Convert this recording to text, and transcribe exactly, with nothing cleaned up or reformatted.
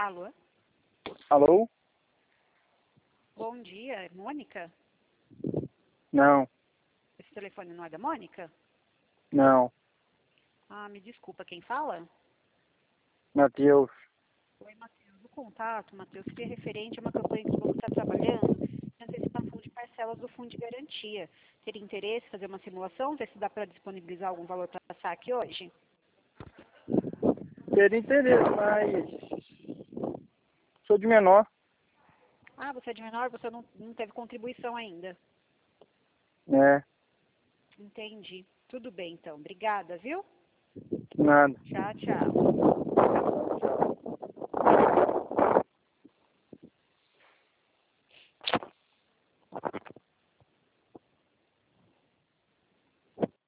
Alô? Alô? Bom dia, é Mônica? Não, Esse telefone não é da Mônica? não. Ah, me desculpa, quem fala? Matheus. Oi, Matheus. O contato, Matheus, seria referente a uma campanha que o banco está trabalhando de antecipação de parcelas do fundo de garantia. Teria interesse em fazer uma simulação, ver se dá para disponibilizar algum valor para saque hoje? Teria interesse, mas sou de menor. Ah, você é de menor, você não, não teve contribuição ainda. É, Entendi. Tudo bem, então. Obrigada, viu? nada. Tchau, tchau. Tchau.